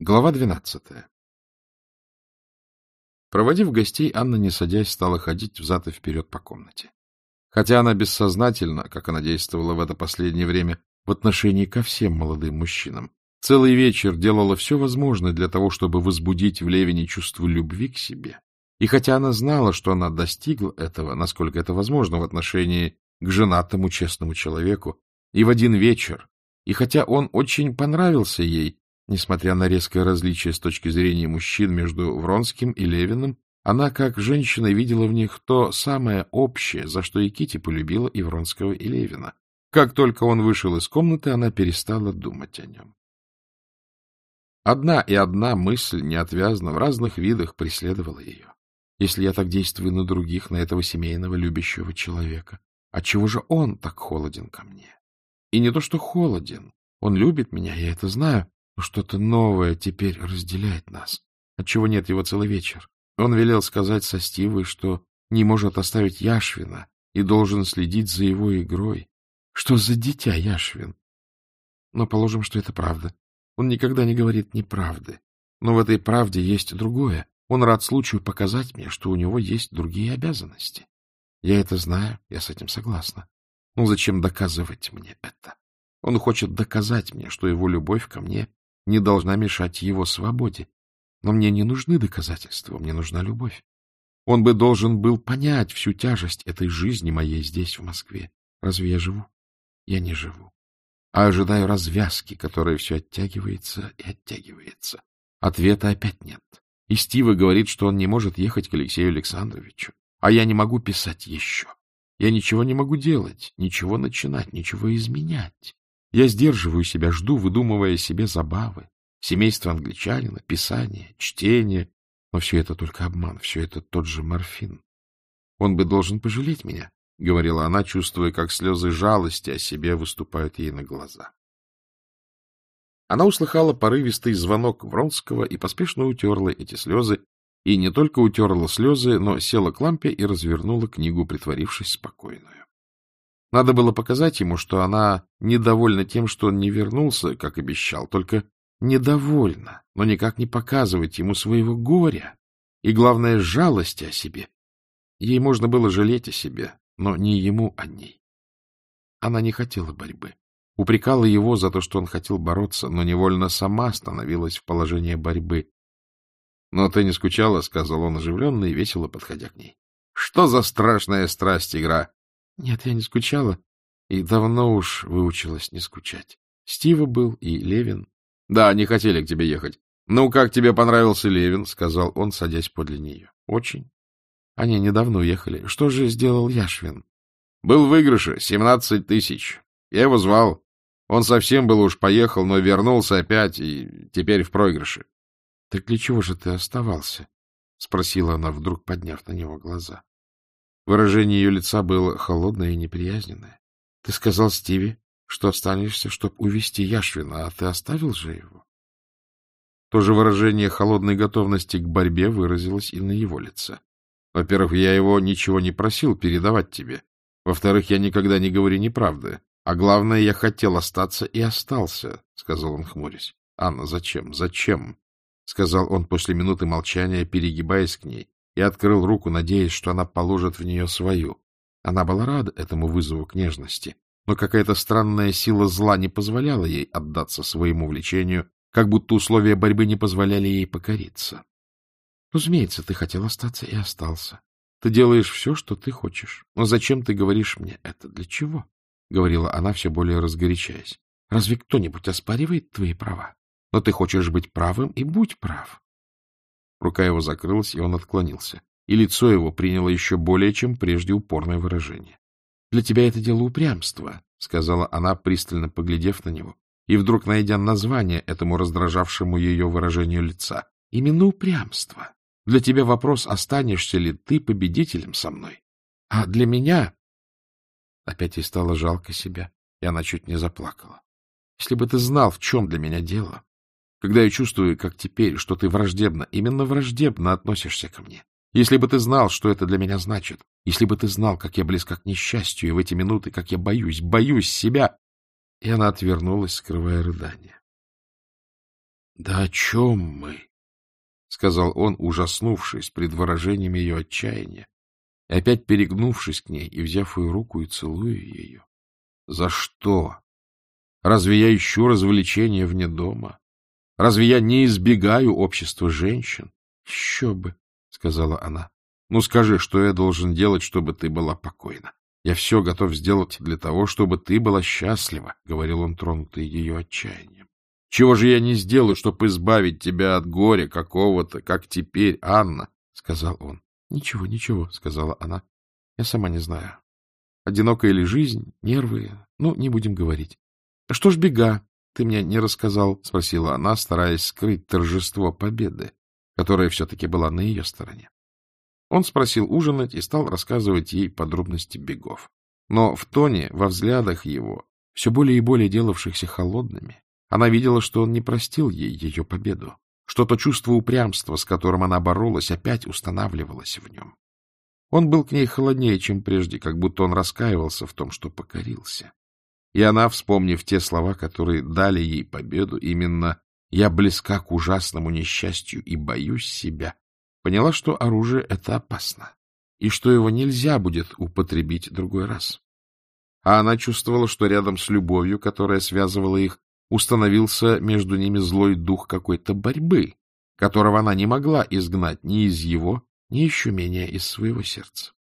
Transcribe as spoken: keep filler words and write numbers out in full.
Глава двенадцатая. Проводив гостей, Анна, не садясь, стала ходить взад и вперед по комнате. Хотя она бессознательно, как она действовала в это последнее время, в отношении ко всем молодым мужчинам, целый вечер делала все возможное для того, чтобы возбудить в Левине чувство любви к себе. И хотя она знала, что она достигла этого, насколько это возможно в отношении к женатому честному человеку, и в один вечер, и хотя он очень понравился ей, несмотря на резкое различие с точки зрения мужчин между Вронским и Левиным, она, как женщина, видела в них то самое общее, за что и Кити полюбила и Вронского, и Левина. Как только он вышел из комнаты, она перестала думать о нем. Одна и одна мысль неотвязно в разных видах преследовала ее. Если я так действую на других, на этого семейного любящего человека, отчего же он так холоден ко мне? И не то, что холоден, он любит меня, я это знаю, но что-то новое теперь разделяет нас, отчего нет его целый вечер. Он велел сказать со Стивой, что не может оставить Яшвина и должен следить за его игрой. Что за дитя Яшвин? Но положим, что это правда. Он никогда не говорит неправды. Но в этой правде есть другое. Он рад случаю показать мне, что у него есть другие обязанности. Я это знаю, я с этим согласна. Но зачем доказывать мне это? Он хочет доказать мне, что его любовь ко мне не должна мешать его свободе. Но мне не нужны доказательства, мне нужна любовь. Он бы должен был понять всю тяжесть этой жизни моей здесь, в Москве. Разве я живу? Я не живу. А ожидаю развязки, которая все оттягивается и оттягивается. Ответа опять нет. И Стива говорит, что он не может ехать к Алексею Александровичу. А я не могу писать еще. Я ничего не могу делать, ничего начинать, ничего изменять. Я сдерживаю себя, жду, выдумывая себе забавы. Семейство англичанина, писание, чтение. Но все это только обман, все это тот же морфин. Он бы должен пожалеть меня, — говорила она, чувствуя, как слезы жалости о себе выступают ей на глаза. Она услыхала порывистый звонок Вронского и поспешно утерла эти слезы, и не только утерла слезы, но села к лампе и развернула книгу, притворившись спокойную. Надо было показать ему, что она недовольна тем, что он не вернулся, как обещал, только недовольна, но никак не показывать ему своего горя и, главное, жалости о себе. Ей можно было жалеть о себе, но не ему о ней. Она не хотела борьбы. Упрекала его за то, что он хотел бороться, но невольно сама становилась в положение борьбы. — Но ты не скучала, — сказал он оживленно и весело, подходя к ней. — Что за страшная страсть игра? — Нет, я не скучала, и давно уж выучилась не скучать. Стива был и Левин. — Да, они хотели к тебе ехать. — Ну, как тебе понравился Левин? — сказал он, садясь подле нее. — Очень. Они недавно уехали. Что же сделал Яшвин? — Был в выигрыше, семнадцать тысяч. Я его звал. Он совсем был уж поехал, но вернулся опять, и теперь в проигрыше. — Так для чего же ты оставался? — спросила она, вдруг подняв на него глаза. Выражение ее лица было холодное и неприязненное. — Ты сказал Стиве, что останешься, чтобы увести Яшвина, а ты оставил же его? То же выражение холодной готовности к борьбе выразилось и на его лице. — Во-первых, я его ничего не просил передавать тебе. Во-вторых, я никогда не говорю неправды. А главное, я хотел остаться и остался, — сказал он, хмурясь. — Анна, зачем? Зачем? — сказал он после минуты молчания, перегибаясь к ней, и открыл руку, надеясь, что она положит в нее свою. Она была рада этому вызову к нежности, но какая-то странная сила зла не позволяла ей отдаться своему влечению, как будто условия борьбы не позволяли ей покориться. — Разумеется, ты хотел остаться и остался. Ты делаешь все, что ты хочешь. Но зачем ты говоришь мне это? Для чего? — говорила она, все более разгорячаясь. — Разве кто-нибудь оспаривает твои права? Но ты хочешь быть правым, и будь прав. Рука его закрылась, и он отклонился, и лицо его приняло еще более, чем прежде, упорное выражение. — Для тебя это дело упрямства, — сказала она, пристально поглядев на него, и вдруг найдя название этому раздражавшему ее выражению лица. — Именно упрямство. Для тебя вопрос, останешься ли ты победителем со мной. А для меня... Опять ей стало жалко себя, и она чуть не заплакала. Если бы ты знал, в чем для меня дело, когда я чувствую, как теперь, что ты враждебно, именно враждебно относишься ко мне. Если бы ты знал, что это для меня значит, если бы ты знал, как я близка к несчастью, и в эти минуты, как я боюсь, боюсь себя... И она отвернулась, скрывая рыдание. Да о чем мы? — сказал он, ужаснувшись пред выражением ее отчаяния, и опять перегнувшись к ней и взяв ее руку и целуя ее. — За что? Разве я ищу развлечения вне дома? Разве я не избегаю общества женщин? — Еще бы, — сказала она. — Ну, скажи, что я должен делать, чтобы ты была покойна? Я все готов сделать для того, чтобы ты была счастлива, — говорил он, тронутый ее отчаянием. — Чего же я не сделаю, чтобы избавить тебя от горя какого-то, как теперь, Анна? — сказал он. — Ничего, ничего, — сказала она. — Я сама не знаю. Одинокая ли жизнь, нервы, ну, не будем говорить. — Что ж бега? Ты мне не рассказал, — спросила она, стараясь скрыть торжество победы, которая все-таки была на ее стороне. Он спросил ужинать и стал рассказывать ей подробности бегов. Но в тоне, во взглядах его, все более и более делавшихся холодными, она видела, что он не простил ей ее победу, что то чувство упрямства, с которым она боролась, опять устанавливалось в нем. Он был к ней холоднее, чем прежде, как будто он раскаивался в том, что покорился. И она, вспомнив те слова, которые дали ей победу, именно «я близка к ужасному несчастью и боюсь себя», поняла, что оружие — это опасно, и что его нельзя будет употребить другой раз. А она чувствовала, что рядом с любовью, которая связывала их, установился между ними злой дух какой-то борьбы, которого она не могла изгнать ни из его, ни еще менее из своего сердца.